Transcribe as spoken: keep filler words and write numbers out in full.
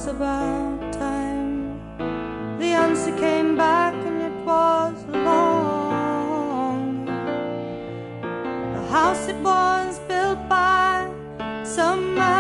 was about time. The answer came back and it was long. The house it was built by some man